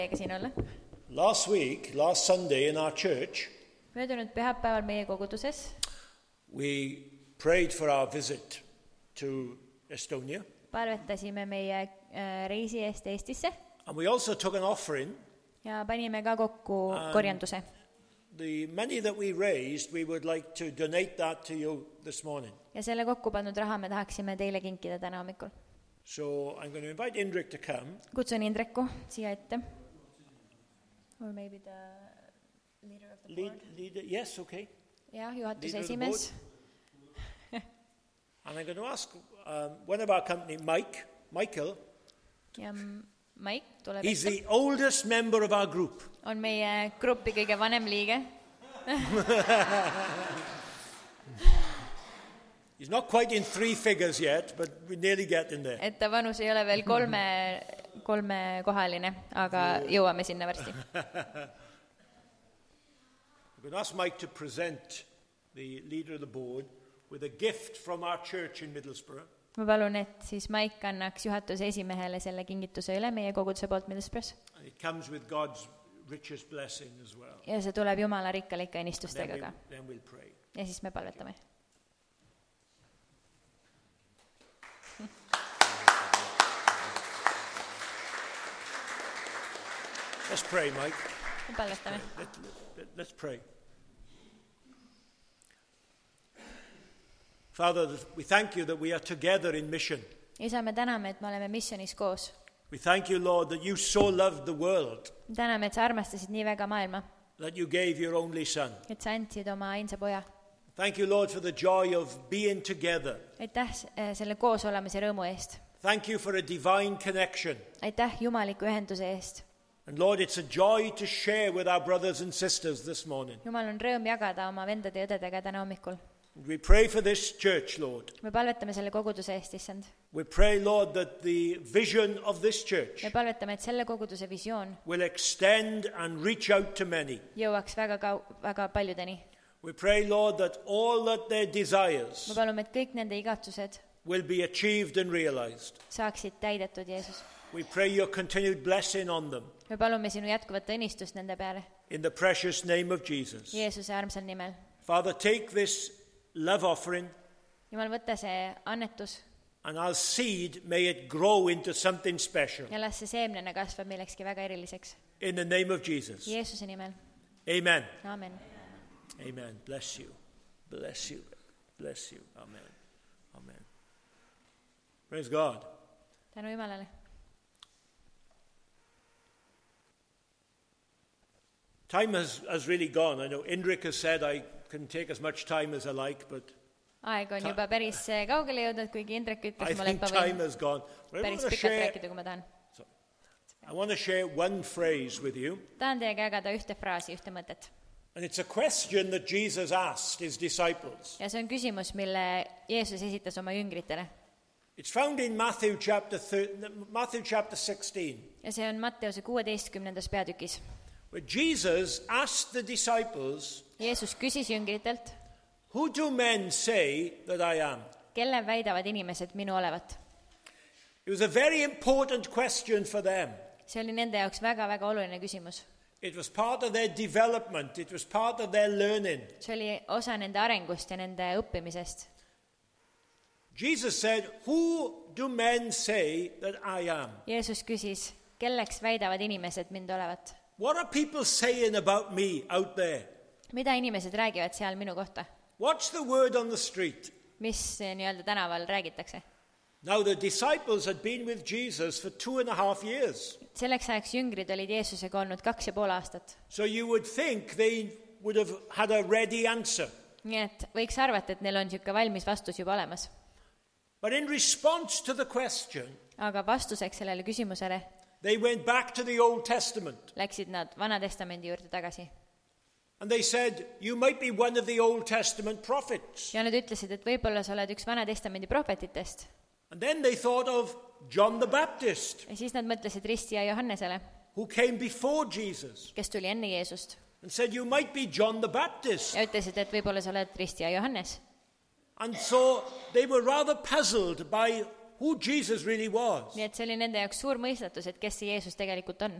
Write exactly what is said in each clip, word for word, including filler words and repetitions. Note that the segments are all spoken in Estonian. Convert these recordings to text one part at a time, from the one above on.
siin olla. Last week, last Sunday in our church, möödunud pühapäeval meie koguduses we prayed for our visit to Estonia. palvetasime meie reisi eest Eestisse. And we also took an offering. Ja panime ka kokku korjanduse. The money that we raised, we would like to donate that to you this morning. Ja selle kokku pandud raha me tahaksime teile kinkida täna hommikul. So I'm going to invite Indrek to come. Kutsun Indreku siia ette. Or maybe the leader of the Lead, board. leader, yes, okay. Ja, juhatuse esimees. And I'm going to ask um, one of our company, Mike, Michael. Ja Mike tuleb He's ette. the oldest member of our group. On meie gruppi kõige vanem liige. He's not quite in three figures yet, but we're nearly getting there. Et ta vanus ei ole veel kolme, kolme kohaline, aga jõuame sinna varsti. I'm going to ask Mike to present the leader of the board with a gift from our church in Middlesbrough. Ma palun, et siis Mike annaks juhatuse esimehele selle kingituse üle meie koguduse poolt Middlesbroughs. And it comes with God's richest blessing as well. Ja see tuleb Jumala rikkalike õnnistustega Then ka. we'll, then we'll pray. Ja siis me palvetame. Let's pray, Mike. Me palvetame. Let, let, let's pray. Father, we thank you that we are together in mission. Isa, me täname, et me oleme missionis koos. We thank you, Lord, that you so loved the world, Täname, et sa armastasid nii väga maailma, that you gave your only son. et sa andsid oma ainsa poja. Thank you, Lord, for the joy of being together. Aitäh selle koos olemise rõõmu eest. Thank you for a divine connection. Aitäh jumaliku ühenduse eest. And Lord, it's a joy to share with our brothers and sisters this morning. Jumal on rõõm jagada oma vendade ja õdedega täna hommikul. We pray for this church, Lord. Me palvetame selle koguduse eest, issand. We pray, Lord, that the vision of this church Me palvetame, et selle koguduse visioon will extend and reach out to many. jõuaks väga, kau- väga paljudeni. We pray, Lord, that all that their desires Me palume, et kõik nende igatsused will be achieved and realized. saaksid täidetud, Jeesus. We pray your continued blessing on them Me palume sinu jätkuvat õnnistust nende peale. in the precious name of Jesus. Jeesuse armsal nimel. Father, take this love offering Jumal, võta see annetus and our seed, may it grow into something special. ja las see seemnena kasvab millekski väga eriliseks. In the name of Jesus. Jeesuse nimel. Amen. Aamen. Amen. Bless you. Bless you. Bless you. Amen. Amen. Praise God. Tänu Jumalale. Time has, has really gone. I know Indrek has said I can take as much time as I like, but Aeg on juba päris kaugele jõudnud, kuigi Indrek I ütles mulle, think et ma time võin has gone. But I päris want to pikalt share, rääkida, kui ma tahan. I want to share one phrase with you, Tahan teiega jagada ühte fraasi, ühte mõtet. and it's a question that Jesus asked his disciples. Ja see on küsimus, mille Jeesus esitas oma jüngritele. It's found in Matthew chapter thir- Matthew chapter sixteen, Ja see on Matteuse kuueteistkümnendas peatükis. where Jesus asked the disciples, Jeesus küsis jüngritelt, "Who do men say that I am?" kelle väidavad inimesed minu olevat. It was a very important question for them. See oli nende jaoks väga-väga oluline küsimus. It was part of their development. It was part of their learning. See oli osa nende arengust ja nende õppimisest. Jesus said, "Who do men say that I am?" Jeesus küsis, kelleks väidavad inimesed mind olevat. What are people saying about me out there? Mida inimesed räägivad seal minu kohta? What's the word on the street? Mis nii-öelda tänaval räägitakse? Now the disciples had been with Jesus for two and a half years. Selleks ajaks jüngrid olid Jeesusega olnud kaks ja pool aastat. So you would think they would have had a ready answer. Nii et võiks arvata, et neil on niisugune valmis vastus juba olemas. But in response to the question, Aga vastuseks sellele küsimusele they went back to the Old Testament. läksid nad Vana Testamendi juurde tagasi. And they said, "You might be one of the Old Testament prophets." Ja nad ütlesid, et võib-olla sa oled üks Vana Testamendi prohvetitest. And then they thought of John the Baptist, Ja siis nad mõtlesid ristija Johannesele, who came before Jesus, kes tuli enne Jeesust. and said, "You might be John the Baptist." Ja ütlesid, et võib-olla sa oled ristija Johannes. And so they were rather puzzled by who Jesus really was. Nii et see oli nende jaoks suur mõistatus, et kes see Jeesus tegelikult on.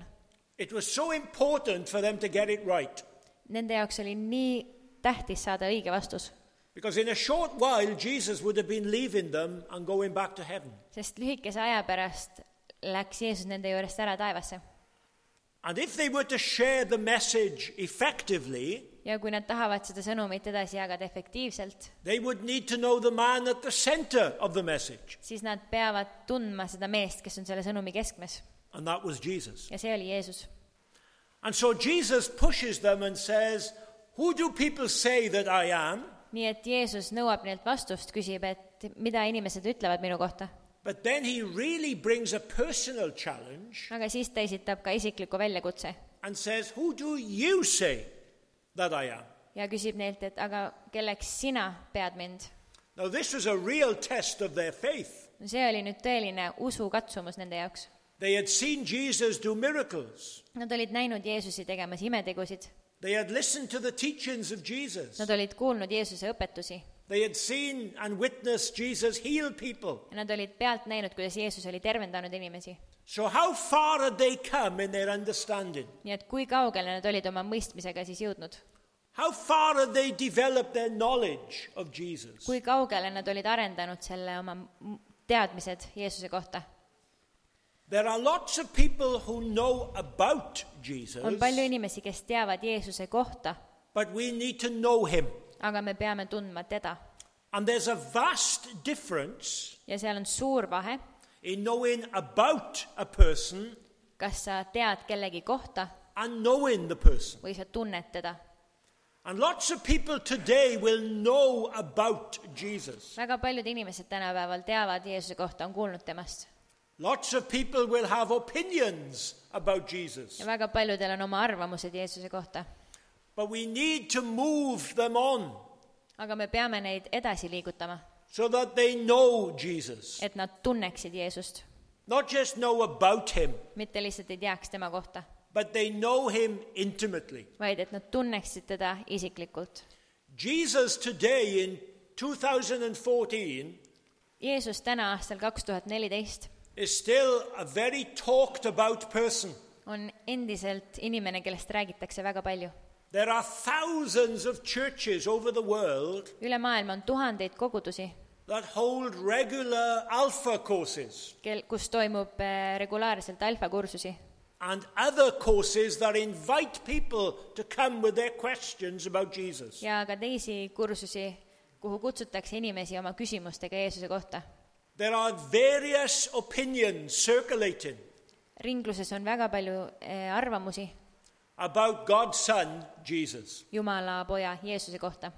It was so important for them to get it right. Nende jaoks oli nii tähtis saada õige vastus. Because in a short while, Jesus would have been leaving them and going back to heaven. Sest lühikese aja pärast läks Jeesus nende juurest ära taevasse. And if they were to share the message effectively, ja kui nad tahavad seda sõnumit edasi jagada efektiivselt, they would need to know the man at the center of the message. siis nad peavad tundma seda meest, kes on selle sõnumi keskmes. And that was Jesus. Ja see oli Jeesus. And so Jesus pushes them and says, who do people say that I am? Nii et Jeesus nõuab neilt vastust, küsib, et mida inimesed ütlevad minu kohta. But then he really brings a personal challenge Aga siis ta esitab ka isikliku väljakutse and says, who do you say that I am? ja küsib neilt, et aga kelleks sina pead mind? Now this was a real test of their faith. See oli nüüd tõeline usukatsumus nende jaoks. They had seen Jesus do miracles. Nad olid näinud Jeesusi tegemas imetegusid. They had listened to the teachings of Jesus. Nad olid kuulnud Jeesuse õpetusi. They had seen and witnessed Jesus heal people. Ja nad olid pealt näinud, kuidas Jeesus oli tervendanud inimesi. So how far had they come in their understanding? Nii et kui kaugele nad olid oma mõistmisega siis jõudnud? How far had they developed their knowledge of Jesus? Kui kaugele nad olid arendanud selle oma teadmised Jeesuse kohta? There are lots of people who know about Jesus. On palju inimesi, kes teavad Jeesuse kohta, but we need to know him. Aga me peame tundma teda. And there's a vast difference ja seal on suur vahe, in knowing about a person kas sa tead kellegi kohta and knowing the person. või sa tunned teda. And lots of people today will know about Jesus. Väga paljud inimesed tänapäeval teavad Jeesuse kohta, on kuulnud temast. Lots of people will have opinions about Jesus. Ja väga paljudel on oma arvamused Jeesuse kohta. But we need to move them on. Aga me peame neid edasi liigutama. So that they know Jesus. Et nad tunneksid Jeesust. Not just know about him. Mitte lihtsalt ei teaks tema kohta. But they know him intimately. Vaid et nad tunneksid teda isiklikult. Jesus today in two thousand fourteen Jeesus täna aastal kaks tuhat neliteist is still a very talked about person. On endiselt inimene, kellest räägitakse väga palju. There are thousands of churches over the world Üle maailma on tuhandeid kogudusi, that hold regular alpha courses kel, kus toimub regulaarselt alfa-kursusi and other courses that invite people to come with their questions about Jesus. ja ka teisi kursusi, kuhu kutsutakse inimesi oma küsimustega Jeesuse kohta. There are various opinions circulating Ringluses on väga palju arvamusi about God's Son, Jesus. Jumala poja Jeesuse kohta.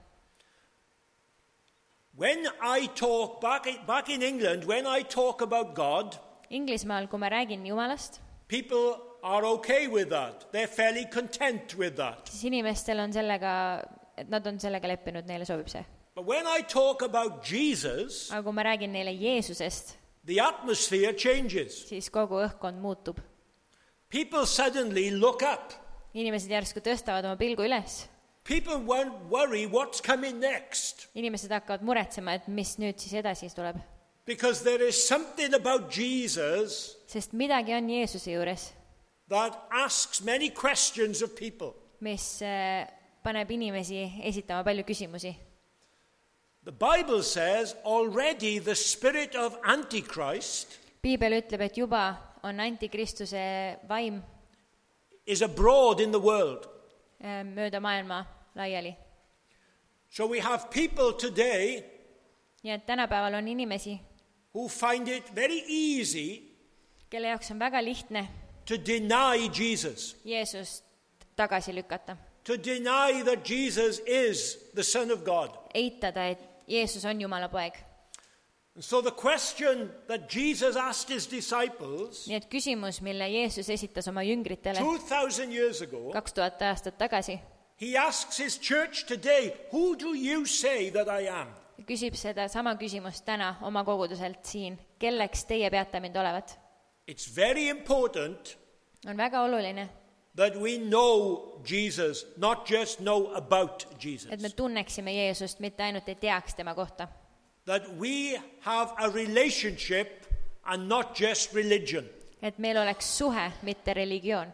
When I talk, back in, back in England, when I talk about God, Inglismaal, kui ma räägin Jumalast, people are okay with that. They're fairly content with that. siis inimestel on sellega, et nad on sellega leppinud, neile sobib see. But when I talk about Jesus, aga kui ma räägin neile Jeesusest, the atmosphere changes. siis kogu õhkkond muutub. People suddenly look up. Inimesed järsku tõstavad oma pilgu üles. People won't worry what's coming next. Inimesed hakkavad muretsema, et mis nüüd siis edasi tuleb. Because there is something about Jesus Sest midagi on Jeesuse juures, that asks many questions of people. mis paneb inimesi esitama palju küsimusi. The Bible says already the spirit of Antichrist Piibel ütleb, et juba on antikristuse vaim is abroad in the world. mööda maailma laiali. So we have people today Ja et tänapäeval on inimesi, who find it very easy kelle jaoks on väga lihtne to deny Jesus, Jeesust tagasi lükata. to deny that Jesus is the Son of God. Eitada, et Jeesus on Jumala poeg. And so the question that Jesus asked his disciples Nii et küsimus, mille Jeesus esitas oma jüngritele two thousand years ago, kaks tuhat aastat tagasi, he asks his church today, who do you say that I am? küsib seda sama küsimust täna oma koguduselt siin. Kelleks teie peate mind olevat? It's very important On väga oluline, that we know Jesus, not just know about Jesus. et me tunneksime Jeesust, mitte ainult ei teaks tema kohta. That we have a relationship and not just religion. Et meil oleks suhe, mitte religioon.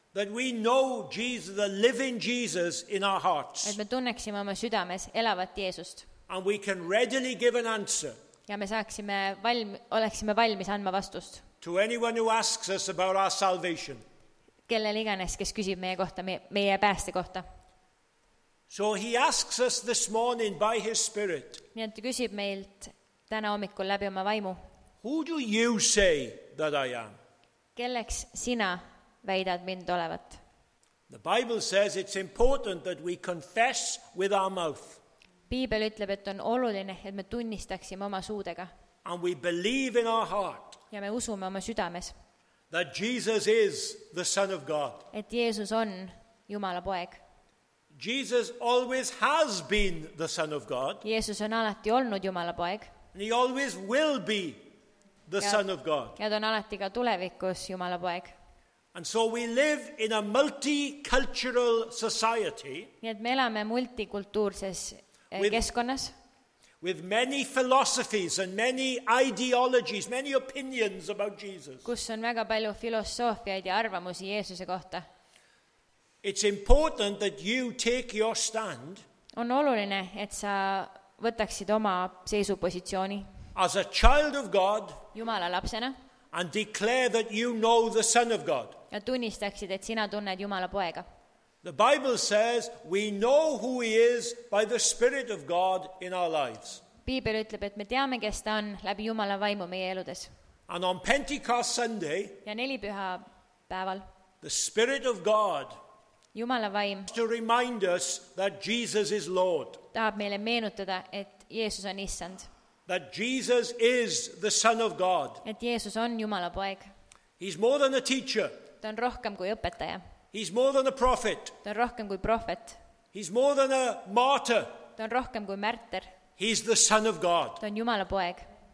That we know Jesus, the living Jesus in our hearts. et me tunneksime oma südames elavat Jeesust And we can readily give an answer ja me saaksime valm, oleksime valmis andma vastust to anyone who asks us about our salvation. kellel iganes, kes küsib meie kohta, meie, meie pääste kohta. So he asks us this morning by his Spirit, nii et ta küsib meilt täna hommikul läbi oma vaimu, who do you say that I am? kelleks sina väidad mind olevat? The Bible says it's important that we confess with our mouth Piibel ütleb, et on oluline, et me tunnistaksime oma suudega and we believe in our heart ja me usume oma südames, that Jesus is the Son of God. et Jeesus on Jumala poeg. Jesus always has been the Son of God, Jeesus on alati olnud Jumala poeg and he always will be the Ja- Son of God. ja ta on alati ka tulevikus Jumala poeg. And so we live in a multicultural society nii et me elame multikultuurses eh, With- keskkonnas, with many philosophies and many ideologies, many opinions about Jesus. kus on väga palju filosoofiaid ja arvamusi Jeesuse kohta. It's important that you take your stand On oluline, et sa võtaksid oma seisupositsiooni as a child of God Jumala lapsena and declare that you know the Son of God. ja tunnistaksid, et sina tunned Jumala poega. The Bible says we know who he is by the Spirit of God in our lives. Piibel ütleb, et me teame, kes ta on läbi Jumala vaimu meie eludes. And on Pentecost Sunday, ja nelipüha päeval the Spirit of God Jumala vaim to remind us that Jesus is Lord, tahab meile meenutada, et Jeesus on issand, that Jesus is the Son of God. et Jeesus on Jumala poeg. He's more than a teacher. ta on rohkem kui õpetaja, He's more than a prophet. ta on rohkem kui prohvet, He's more than a martyr. ta on rohkem kui märter, He's the Son of God. ta on Jumala poeg.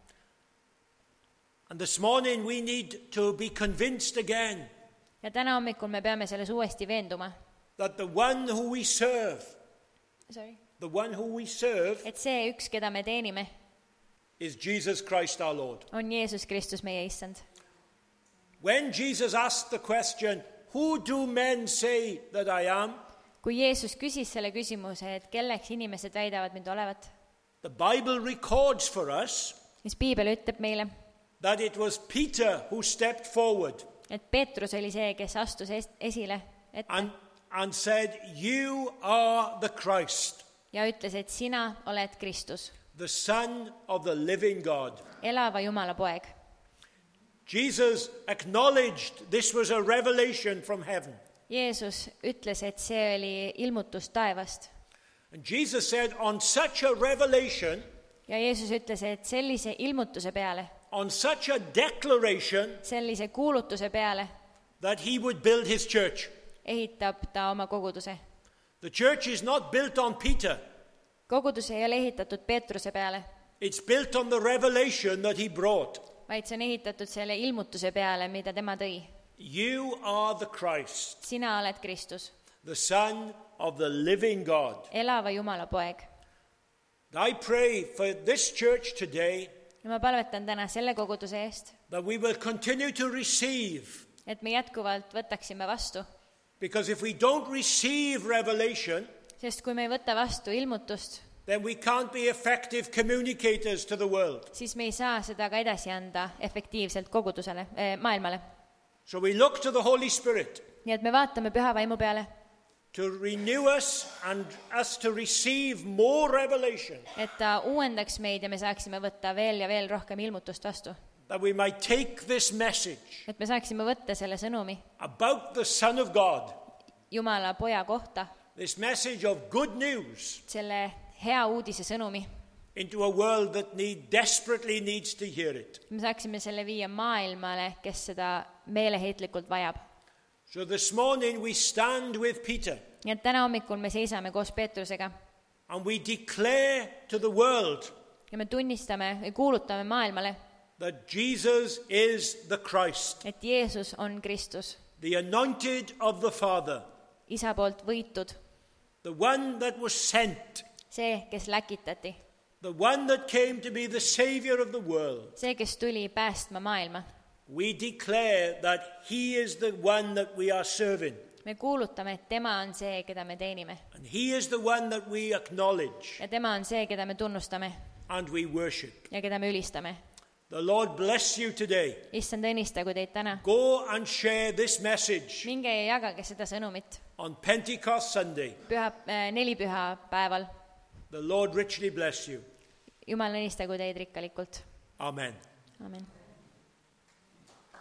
And this morning we need to be convinced again ja täna hommikul me peame selles uuesti veenduma, that the one who we serve, Sorry. the one who we serve et see üks, keda me teenime, is Jesus Christ our Lord. on Jeesus Kristus, meie issand. When Jesus asked the question, who do men say that I am? kui Jeesus küsis selle küsimuse, et kelleks inimesed väidavad mind olevat, The Bible records for us siis Piibel ütleb meile, that it was Peter who stepped forward et Peetrus oli see, kes astus es- esile ette and, and said, you are the Christ, ja ütles, et sina oled Kristus, the Son of the living God. elava Jumala poeg. Jesus acknowledged this was a revelation from heaven. Jeesus ütles, et see oli ilmutus taevast. And Jesus said, on such a revelation, ja Jeesus ütles, et sellise ilmutuse peale, on such a declaration, sellise kuulutuse peale that he would build his church. ehitab ta oma koguduse. The church is not built on Peter. kogudus ei ole ehitatud Peetruse peale, It's built on the revelation that he brought. vaid see on ehitatud selle ilmutuse peale, mida tema tõi. You are the Christ, sina oled Kristus, the Son of the living God. elava Jumala poeg. I pray for this church today ja ma palvetan täna selle koguduse eest, that we will continue to receive. et me jätkuvalt võtaksime vastu, Because if we don't receive revelation, sest kui me ei võta vastu ilmutust, then we can't be effective communicators to the world. siis me ei saa seda ka edasi anda efektiivselt kogudusele, maailmale. So we look to the Holy Spirit nii et me vaatame Püha Vaimu peale, to renew us and us to receive more revelation, et ta uuendaks meid ja me saaksime võtta veel ja veel rohkem ilmutust vastu. that we might take this message et me saaksime võtta selle sõnumi about the Son of God, Jumala poja kohta, this message of good news, selle hea uudise sõnumi, into a world that need, desperately needs to hear it. me saaksime selle viia maailmale, kes seda meeleheitlikult vajab. So this morning we stand with Peter nii et täna hommikul me seisame koos Peetrusega and we declare to the world ja me tunnistame või kuulutame maailmale, that Jesus is the Christ, et Jeesus on Kristus, the anointed of the Father, isa poolt võitud, the one that was sent, see, kes läkitati, the one that came to be the Savior of the world. see, kes tuli päästma maailma. We declare that he is the one that we are serving. me kuulutame, et tema on see, keda me teenime. And he is the one that we acknowledge Ja tema on see, keda me tunnustame and we worship. ja keda me ülistame. The Lord bless you today. Issand õnnistagu teid täna. Go and share this message Minge ja jagage seda sõnumit on Pentecost Sunday. püha, äh, nelipüha päeval. The Lord richly bless you. Jumal õnnistagu teid rikkalikult. Amen. Amen.